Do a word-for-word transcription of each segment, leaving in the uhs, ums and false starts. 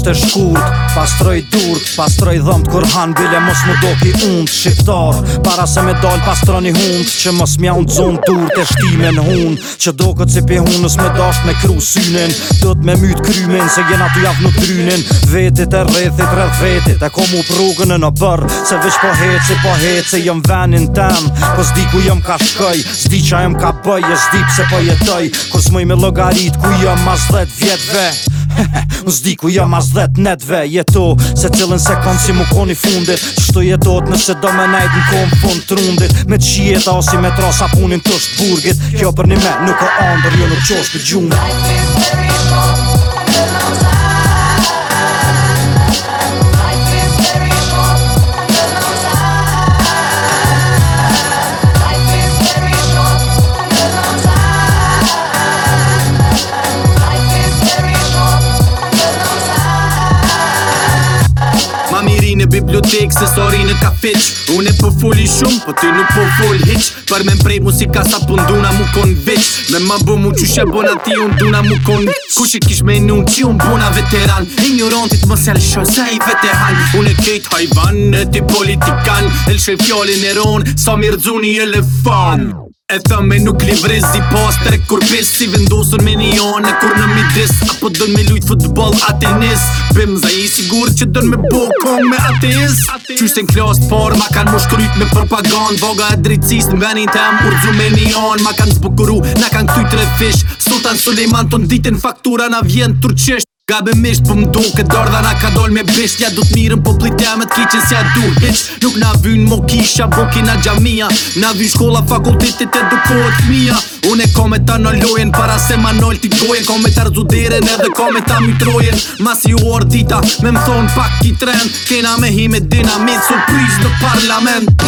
është e shkurt, pastroj durt, pastroj dhëmt kur han bile mos mu doki und. Shqiptar, para se me dal pastroni hund, që mos mja unë zon durt e shtime në hun, që do këtë si pi hunës me dasht me kru synin, do të me myt krymin, se jena tu javë në trynin, vetit e rrethit rreth vetit, e kom u prugën e në bërë, se vish po heci, po heci, jëm venin tem, po zdi ku jëm ka shkoj, zdi qa jëm ka bëj, e zdi pse po jetoj, kur s'moj me logarit ku jëm mas dhjet vjetve. Unë zdi ku jam as dhjet netve, jeto se cilën sekund si mu koni fundit, qështu jetot nëse do me nejt në kom fund trundit, me qjeta osi me trasa punin tësht burgit, kjo për një me nuk o andër, jo nuk qosh për gjumë. Në bibliotek se sori në kafiq, unë e po foli shumë, po ty nuk po fol hiq, për me mprej musika sa po nduna mu kon veq, me ma bo mu qyshe bona ti unë duna mu kon kush e kish me nun që unë bona veteran, ignorantit mos e lësho se i veteran, unë e kejt hajvan e ti politikan, e lëshe fjallin e ron, sa mirëzuni elefant. E thëme nuk livrizi poster kur pis si vendosur me një anë kur në midis, apo dën me lujt futbol a tenis, bim za i sigur që dën me bo kong me ateis, qyshten klas par ma kan mush kryt me propagand, vaga e drejtsis në venin tem urdzu me një anë, ma kan zbukuru na kan këty tre fish, Sultan Suleiman ton ditin faktura na vjen turqisht. Gabimisht po m'do këtë dardha na ka dol me bisht, ja du t'mirën po plitemet kiqen si ja du hiq, nuk na vyn mo kisha boki na gjamia, na vyn shkolla fakultetit edukohet fmija, unë e kom e ta në lojen para se ma nol t'i gojen, kom e ta rëzuderen edhe kom e ta mytrojen, mas ju orë dita me m'thon pak i trend, kena me hi me dinamit surpriz në parlament.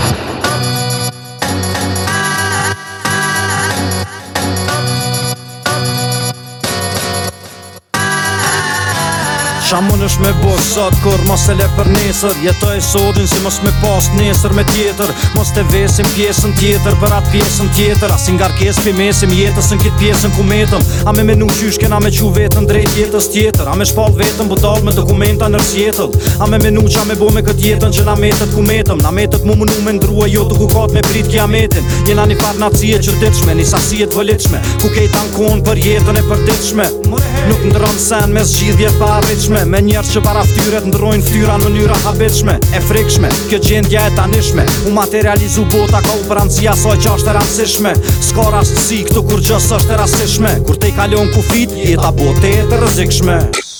Qa mun është me bo sot kur mos e le për nesër, jetoj sodin si mos me pas nesër me tjetër, mos te vesim pjesën tjetër për atë pjesën tjetër, as ngarkes pi mesim jetës në kit pjesën ku metëm, a me menu qysh kena me qu vetën drejt jetës tjetër, a me shpall vetën budal me dokumenta nërës jetët, a me menu qa me bo me kët jetën që na metët ku metëm, na metët mu mënu me ndrua jo të ku kat me prit kiametin, jena një farnacie që ditshme, një sasiet vëlitshme, ku kejt ankon për jetën e përditshme, nuk ndron sen me zgjidhje pa arritshme, me njerë që para ftyret ndrojnë ftyra në mënyra habitshme, e frikshme, kjo gjendja e tanishme, u materializu bota ka u prancia soj që është e rastishme, s'ka rastësi këtu kur gjës është e rastishme, kur te i kalon kufit, jeta bote e të rëzikshme.